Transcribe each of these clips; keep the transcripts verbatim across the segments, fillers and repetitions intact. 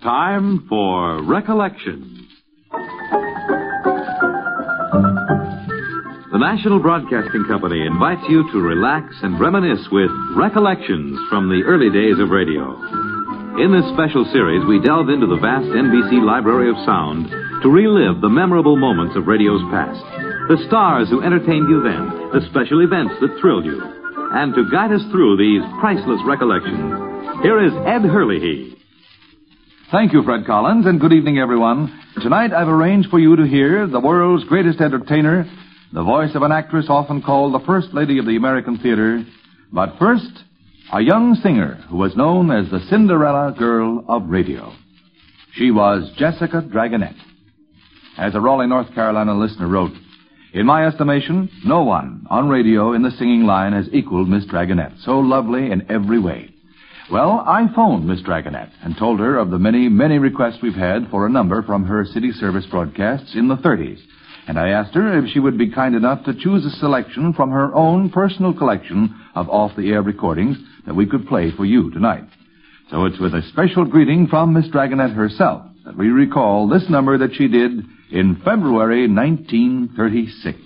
time for Recollections. The National Broadcasting Company invites you to relax and reminisce with Recollections from the early days of radio. In this special series, we delve into the vast N B C library of sound to relive the memorable moments of radio's past, the stars who entertained you then, the special events that thrilled you. And to guide us through these priceless recollections, here is Ed Hurley. Thank you, Fred Collins, and good evening, everyone. Tonight I've arranged for you to hear the world's greatest entertainer, the voice of an actress often called the First Lady of the American Theater. But first, a young singer who was known as the Cinderella Girl of Radio. She was Jessica Dragonette. As a Raleigh, North Carolina listener wrote, "In my estimation, no one on radio in the singing line has equaled Miss Dragonette, so lovely in every way." Well, I phoned Miss Dragonette and told her of the many, many requests we've had for a number from her city service broadcasts in the thirties. And I asked her if she would be kind enough to choose a selection from her own personal collection of off-the-air recordings that we could play for you tonight. So it's with a special greeting from Miss Dragonette herself that we recall this number that she did in February nineteen thirty-six.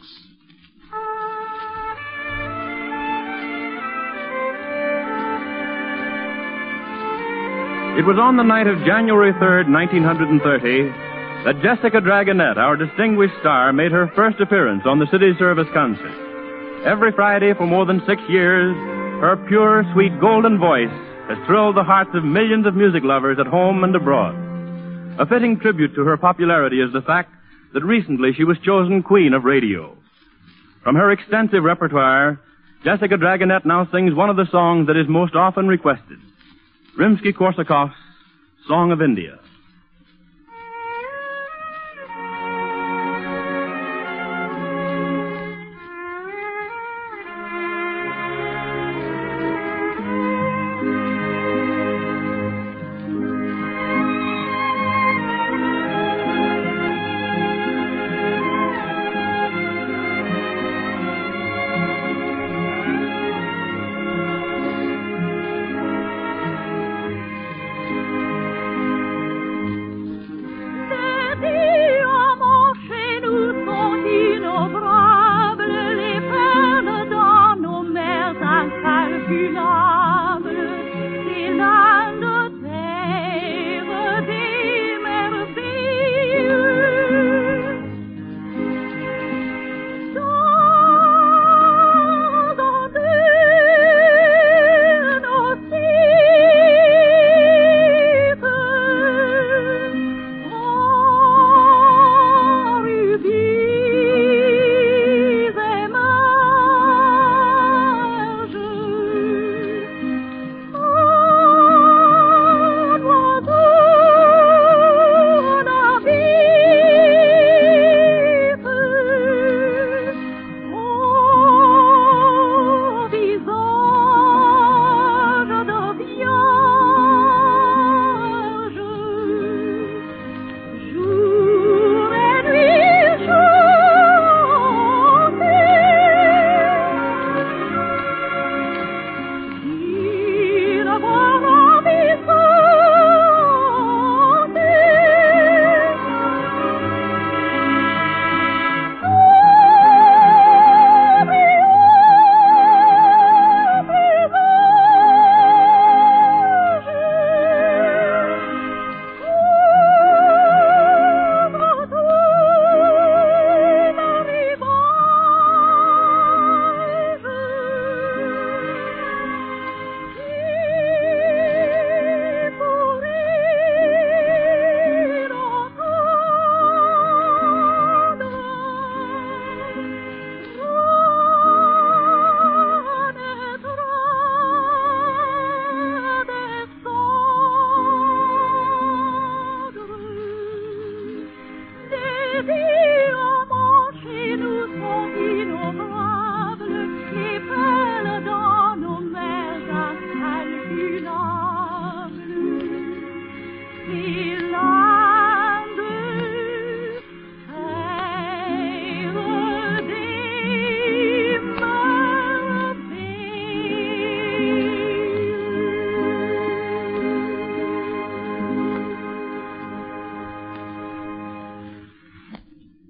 It was on the night of January third, nineteen thirty, that Jessica Dragonette, our distinguished star, made her first appearance on the City Service concert. Every Friday for more than six years, her pure, sweet, golden voice has thrilled the hearts of millions of music lovers at home and abroad. A fitting tribute to her popularity is the fact that recently she was chosen Queen of Radio. From her extensive repertoire, Jessica Dragonette now sings one of the songs that is most often requested, Rimsky-Korsakov's Song of India.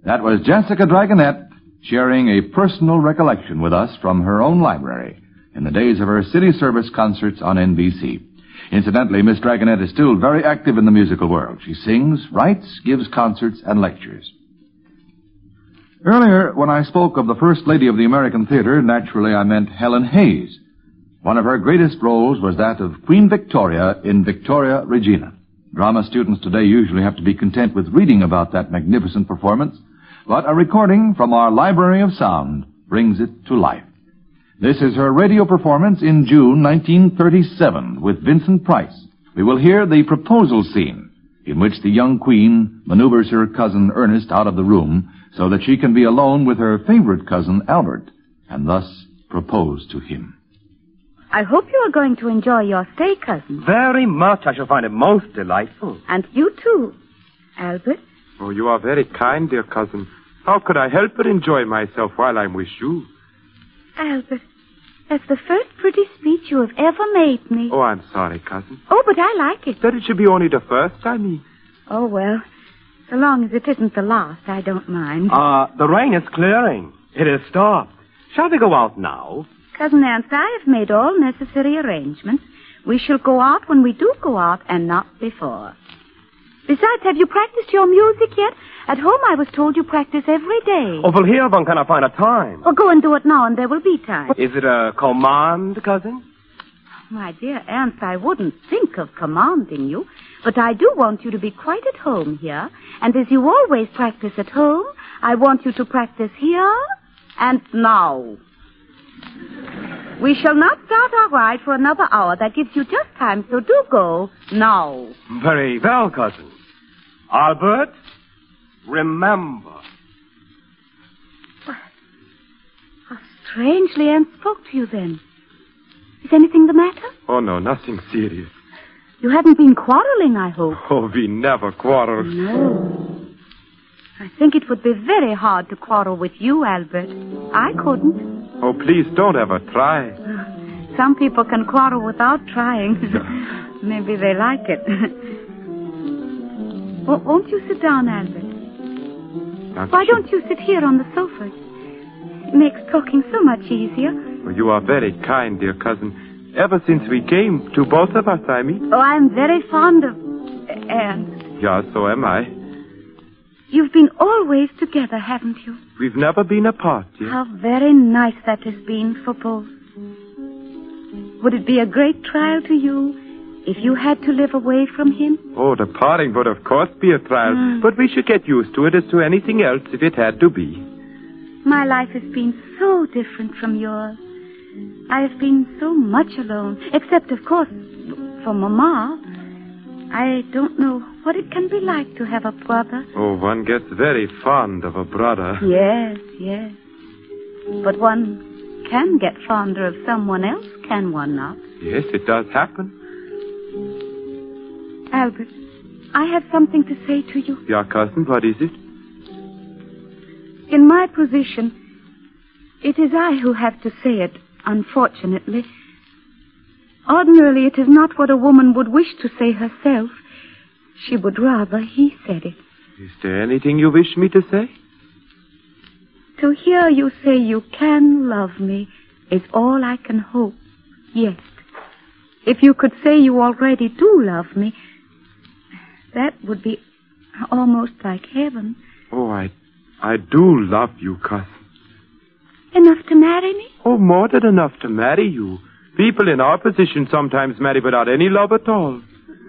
That was Jessica Dragonette sharing a personal recollection with us from her own library in the days of her city service concerts on N B C. Incidentally, Miss Dragonette is still very active in the musical world. She sings, writes, gives concerts, and lectures. Earlier, when I spoke of the First Lady of the American Theater, naturally I meant Helen Hayes. One of her greatest roles was that of Queen Victoria in Victoria Regina. Drama students today usually have to be content with reading about that magnificent performance, but a recording from our Library of Sound brings it to life. This is her radio performance in June nineteen thirty-seven with Vincent Price. We will hear the proposal scene in which the young queen maneuvers her cousin Ernest out of the room so that she can be alone with her favorite cousin Albert and thus propose to him. I hope you are going to enjoy your stay, cousin. Very much. I shall find it most delightful. And you too, Albert. Oh, you are very kind, dear cousin. How could I help but enjoy myself while I'm with you? Albert, that's the first pretty speech you have ever made me. Oh, I'm sorry, cousin. Oh, but I like it. That it should be only the first, I mean. Oh, well, so long as it isn't the last, I don't mind. Uh, the rain is clearing. It has stopped. Shall we go out now? Cousin Ernst, I have made all necessary arrangements. We shall go out when we do go out and not before. Besides, have you practiced your music yet? At home I was told you practice every day. Oh, well, here one cannot find a time. Well, go and do it now and there will be time. Is it a command, cousin? My dear Ernst, I wouldn't think of commanding you, but I do want you to be quite at home here. And as you always practice at home, I want you to practice here and now. We shall not start our ride for another hour. That gives you just time, so do go now. Very well, cousin. Albert, remember. How strangely Ernst spoke to you then. Is anything the matter? Oh, no, nothing serious. You haven't been quarreling, I hope. Oh, we never quarrel. No. I think it would be very hard to quarrel with you, Albert. I couldn't. Oh, please don't ever try. Some people can quarrel without trying. Maybe they like it. Well, won't you sit down, Albert? Thank Why you. don't you sit here on the sofa? It makes talking so much easier. Oh, you are very kind, dear cousin. Ever since we came, to both of us, I mean. Oh, I'm very fond of Ernst. Yeah, so am I. You've been always together, haven't you? We've never been apart, dear. How very nice that has been for both. Would it be a great trial to you if you had to live away from him? Oh, the parting would of course be a trial, Mm. but we should get used to it as to anything else if it had to be. My life has been so different from yours. I have been so much alone, except, of course, for Mama. I don't know what it can be like to have a brother. Oh, one gets very fond of a brother. Yes, yes. But one can get fonder of someone else, can one not? Yes, it does happen. Albert, I have something to say to you. Your cousin, what is it? In my position, it is I who have to say it, unfortunately. Ordinarily, it is not what a woman would wish to say herself. She would rather he said it. Is there anything you wish me to say? To hear you say you can love me is all I can hope. Yes. If you could say you already do love me, that would be almost like heaven. Oh, I, I do love you, cousin. Enough to marry me? Oh, more than enough to marry you. People in our position sometimes marry without any love at all.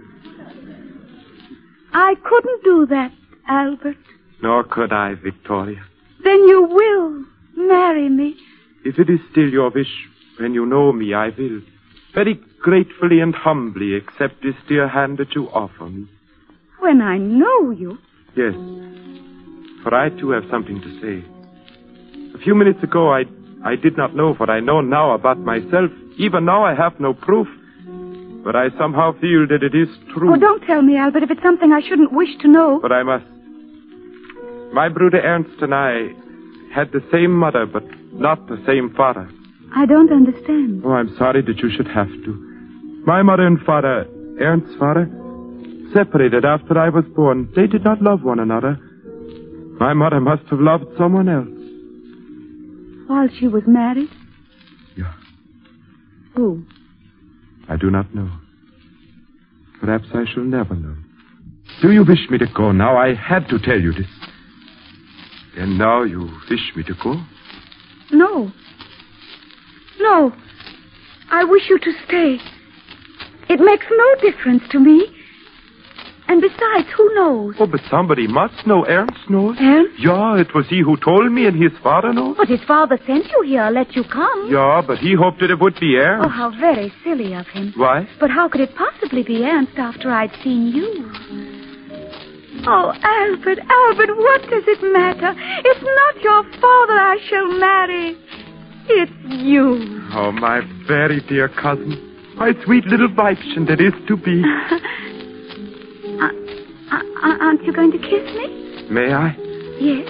I couldn't do that, Albert. Nor could I, Victoria. Then you will marry me. If it is still your wish, when you know me, I will. Very gratefully and humbly accept this dear hand that you offer me. When I know you? Yes, for I too have something to say. A few minutes ago, I, I did not know what I know now about myself. Even now, I have no proof. But I somehow feel that it is true. Oh, don't tell me, Albert, if it's something I shouldn't wish to know. But I must. My brother Ernst and I had the same mother, but not the same father. I don't understand. Oh, I'm sorry that you should have to. My mother and father, Ernst's father, separated after I was born. They did not love one another. My mother must have loved someone else. While she was married? Yeah. Who? I do not know. Perhaps I shall never know. Do you wish me to go now? I had to tell you this. And now you wish me to go? No. No. I wish you to stay. It makes no difference to me. And besides, who knows? Oh, but somebody must know. Ernst knows. Ernst? Yeah, it was he who told me, and his father knows. But his father sent you here, let you come. Yeah, but he hoped that it would be Ernst. Oh, how very silly of him. Why? But how could it possibly be Ernst after I'd seen you? Oh, Albert, Albert, what does it matter? It's not your father I shall marry. It's you. Oh, my very dear cousin. My sweet little Weibchen that is to be. uh, uh, aren't you going to kiss me? May I? Yes.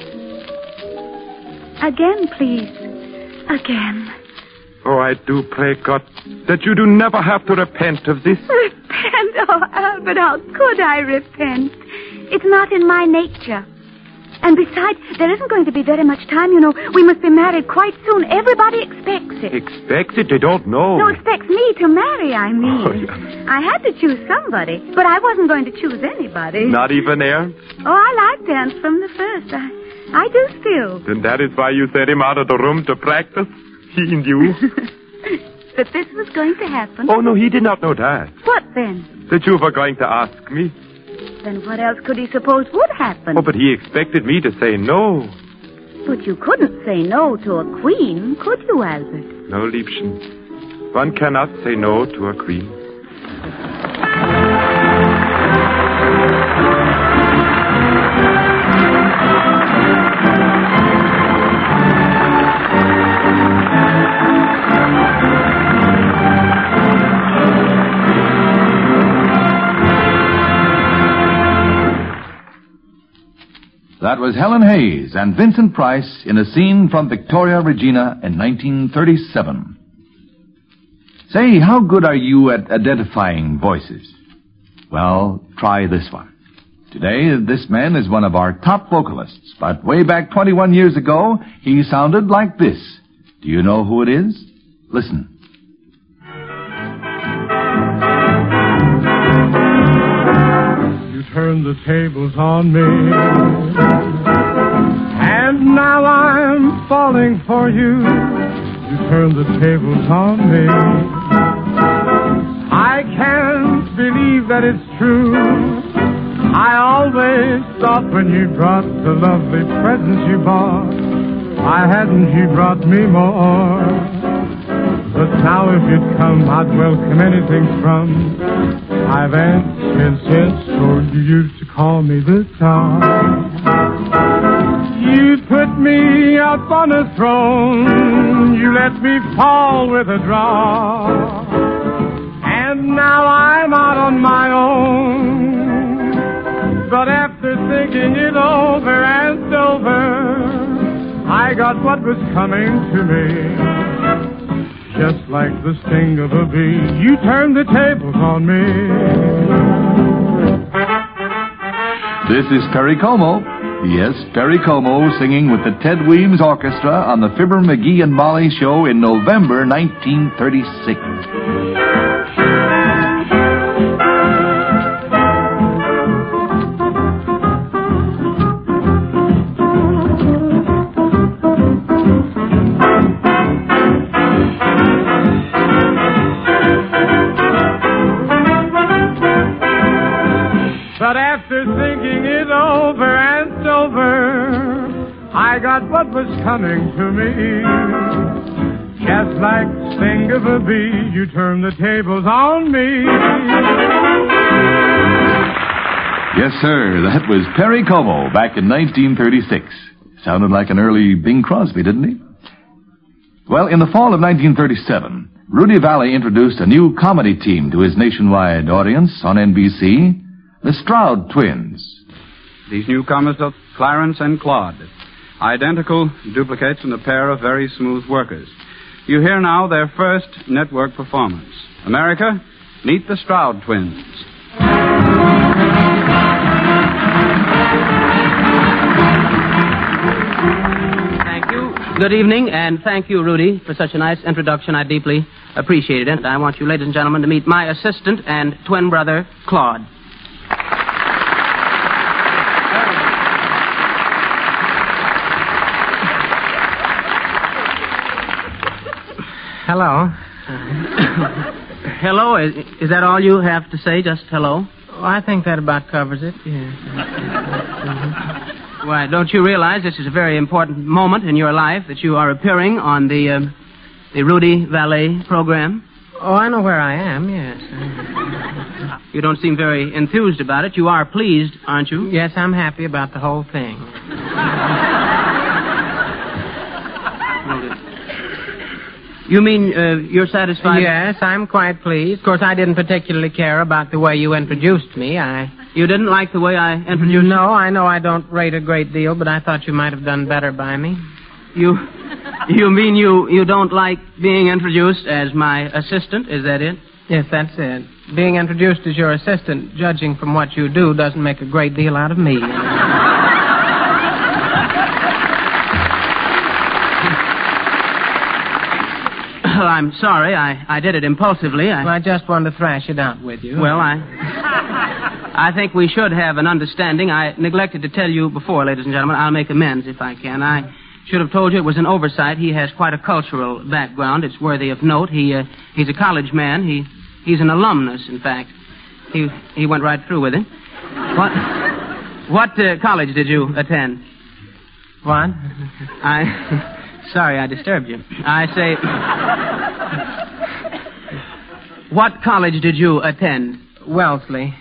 Again, please. Again. Oh, I do pray God that you do never have to repent of this. Repent? Oh, Albert, how could I repent? It's not in my nature. And besides, there isn't going to be very much time, you know. We must be married quite soon. Everybody expects it. Expects it? They don't know. No, expects me to marry, I mean. Oh, yeah. I had to choose somebody, but I wasn't going to choose anybody. Not even Ernst? Oh, I liked Ernst from the first. I, I do still. Then that is why you sent him out of the room to practice? He knew. That this was going to happen? Oh, no, he did not know that. What then? That you were going to ask me. Then what else could he suppose would happen? Oh, but he expected me to say no. But you couldn't say no to a queen, could you, Albert? No, Liebchen. One cannot say no to a queen. That was Helen Hayes and Vincent Price in a scene from Victoria Regina in nineteen thirty-seven. Say, how good are you at identifying voices? Well, try this one. Today, this man is one of our top vocalists, but way back twenty-one years ago, he sounded like this. Do you know who it is? Listen. Turn the tables on me, and now I'm falling for you. You turn the tables on me. I can't believe that it's true. I always thought when you brought the lovely presents you bought, why hadn't you brought me more? But now if you'd come, I'd welcome anything from I've answered since, so you used to call me the star. You put me up on a throne, you let me fall with a draw, and now I'm out on my own. But after thinking it over and over, I got what was coming to me. Just like the sting of a bee, you turned the tables on me. This is Perry Como. Yes, Perry Como singing with the Ted Weems Orchestra on the Fibber, McGee and Molly show in November nineteen thirty-six. But after thinking it over and over, I got what was coming to me. Just like sting of a bee, you turned the tables on me. Yes, sir, that was Perry Como back in nineteen thirty-six. Sounded like an early Bing Crosby, didn't he? Well, in the fall of nineteen thirty-seven, Rudy Valley introduced a new comedy team to his nationwide audience on N B C, the Stroud Twins. These newcomers are Clarence and Claude, identical duplicates and a pair of very smooth workers. You hear now their first network performance. America, meet the Stroud Twins. Good evening, and thank you, Rudy, for such a nice introduction. I deeply appreciate it. And I want you, ladies and gentlemen, to meet my assistant and twin brother, Claude. Hello. Hello? Is, is that all you have to say, just hello? Oh, I think that about covers it, yes. Mm-hmm. Why, don't you realize this is a very important moment in your life that you are appearing on the, uh, the Rudy Valet program? Oh, I know where I am, yes. You don't seem very enthused about it. You are pleased, aren't you? Yes, I'm happy about the whole thing. You mean uh, you're satisfied? Yes, I'm quite pleased. Of course, I didn't particularly care about the way you introduced me. I... You didn't like the way I introduced you? No, I know I don't rate a great deal, but I thought you might have done better by me. You you mean you, you don't like being introduced as my assistant? Is that it? Yes, that's it. Being introduced as your assistant, judging from what you do, doesn't make a great deal out of me. Well, I'm sorry. I, I did it impulsively. I... Well, I just wanted to thrash it out with you. Well, I... I think we should have an understanding. I neglected to tell you before, ladies and gentlemen. I'll make amends if I can. I should have told you it was an oversight. He has quite a cultural background. It's worthy of note. He uh, he's a college man. He he's an alumnus, in fact. He he went right through with it. What what uh, college did you attend? What? I sorry I disturbed you. I say, what college did you attend? Wellesley.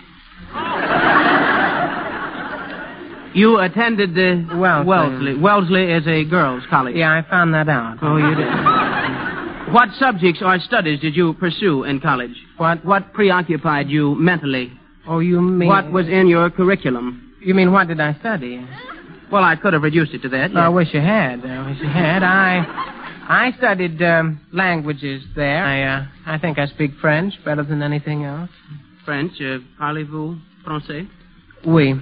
You attended the Wellesley. Wellesley. Wellesley is a girls' college. Yeah, I found that out. Oh, you did. What subjects or studies did you pursue in college? What what preoccupied you mentally? Oh, you mean... What was in your curriculum? You mean what did I study? Well, I could have reduced it to that. Yes. I wish you had. I wish you had. I I studied um, languages there. I uh, I think I speak French better than anything else. French. Uh, parlez-vous français? Oui.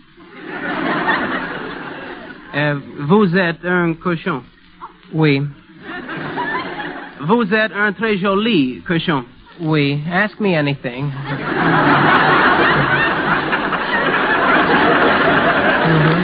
Euh, vous êtes un cochon. Oui. Vous êtes un très joli cochon. Oui. Ask me anything. Mm-hmm.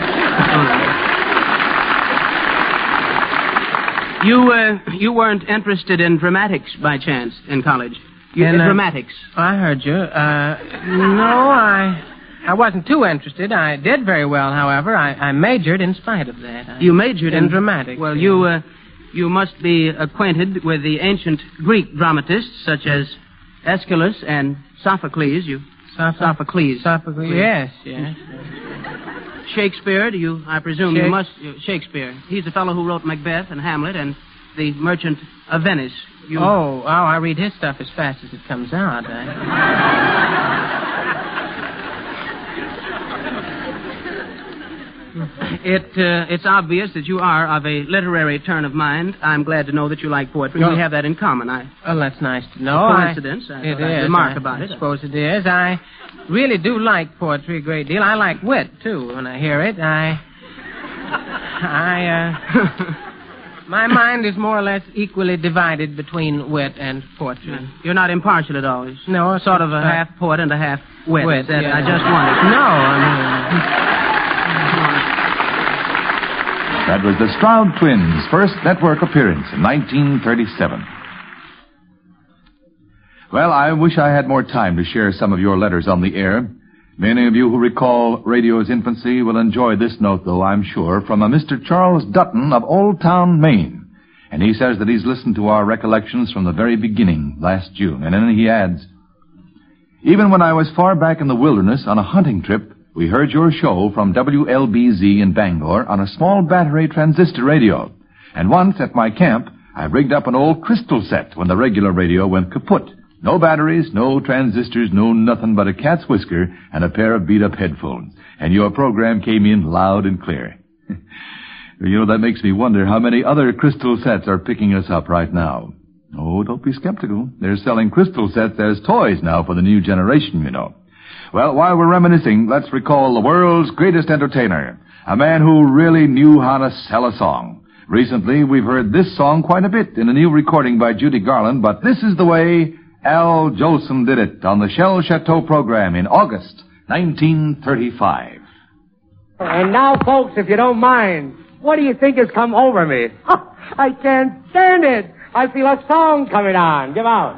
You uh, you weren't interested in dramatics by chance in college? You, in uh, uh, dramatics. I heard you. Uh, no, I... I wasn't too interested. I did very well, however. I, I majored in spite of that. I, you majored in, in dramatics. Well, yeah. you uh, you must be acquainted with the ancient Greek dramatists such as Aeschylus and Sophocles. You Soph- Sophocles. Sophocles. Yes, yes. Shakespeare. Do you? I presume Shake- you must. Uh, Shakespeare. He's the fellow who wrote Macbeth and Hamlet and The Merchant of Venice. You... Oh, oh! I read his stuff as fast as it comes out. I... It uh, it's obvious that you are of a literary turn of mind. I'm glad to know that you like poetry. No. We have that in common. I Oh, that's nice to know. coincidence. I, I, I it thought I'd is. remark I, about I it. suppose it is. I really do like poetry a great deal. I like wit too. When I hear it, I, I, uh, my mind is more or less equally divided between wit and poetry. You're not impartial at all. It's No, sort of a uh, half poet and a half wit. wit. That Yeah. I just wondered. No, I mean. That was the Stroud Twins' first network appearance in nineteen thirty-seven. Well, I wish I had more time to share some of your letters on the air. Many of you who recall radio's infancy will enjoy this note, though, I'm sure, from a Mister Charles Dutton of Old Town, Maine. And he says that he's listened to our recollections from the very beginning last June. And then he adds, even when I was far back in the wilderness on a hunting trip, we heard your show from W L B Z in Bangor on a small battery transistor radio. And once at my camp, I rigged up an old crystal set when the regular radio went kaput. No batteries, no transistors, no nothing but a cat's whisker and a pair of beat-up headphones. And your program came in loud and clear. You know, that makes me wonder how many other crystal sets are picking us up right now. Oh, don't be skeptical. They're selling crystal sets as toys now for the new generation, you know. Well, while we're reminiscing, let's recall the world's greatest entertainer, a man who really knew how to sell a song. Recently, we've heard this song quite a bit in a new recording by Judy Garland, but this is the way Al Jolson did it on the Shell Chateau program in August nineteen thirty-five. And now, folks, if you don't mind, what do you think has come over me? I can't stand it. I feel a song coming on. Give out.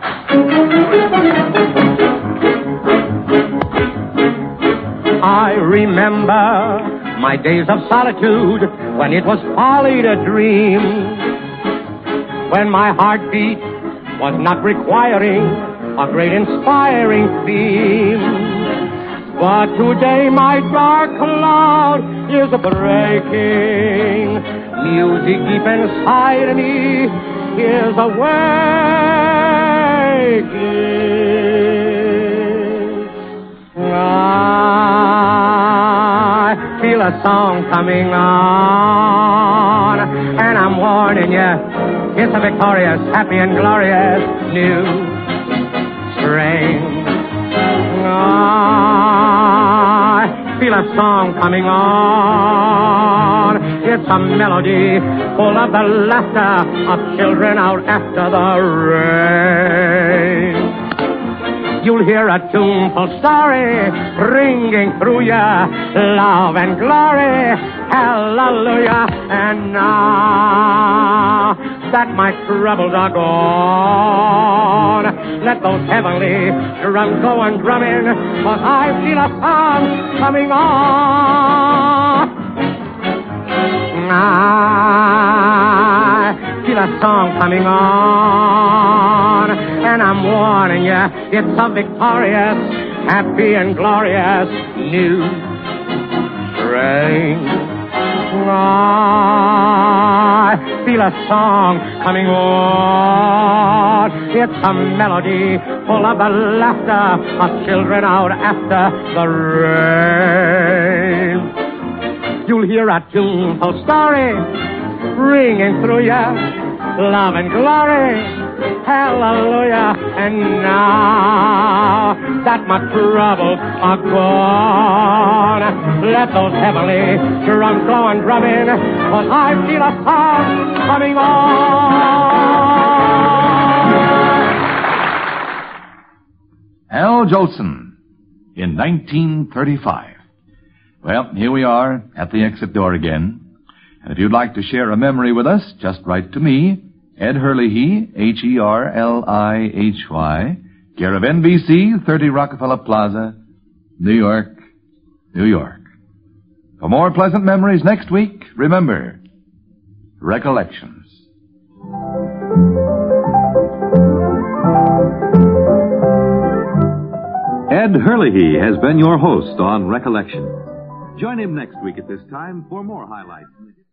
I remember my days of solitude when it was folly to dream, when my heartbeat was not requiring a great inspiring theme. But today my dark cloud is breaking. Music deep inside me is awakening. I feel a song coming on, and I'm warning you, it's a victorious, happy and glorious new spring. I feel a song coming on. It's a melody full of the laughter of children out after the rain. You'll hear a tuneful story ringing through ya, love and glory, hallelujah. And now that my troubles are gone, let those heavenly drums go on drumming, 'cause I feel a song coming on. I feel a song coming on, and I'm warning you, it's a victorious, happy and glorious new spring. I feel a song coming on. It's a melody full of the laughter of children out after the rain. You'll hear a tuneful story ringing through ya, love and glory, hallelujah. And now that my troubles are gone, let those heavenly drums go on drumming, 'cause I feel a song coming on. Al Jolson in nineteen thirty-five. Well, here we are at the exit door again. And if you'd like to share a memory with us, just write to me, Ed Herlihy, H E R L I H Y, care of N B C, thirty Rockefeller Plaza, New York, New York. For more pleasant memories next week, remember, Recollections. Ed Herlihy has been your host on Recollection. Join him next week at this time for more highlights.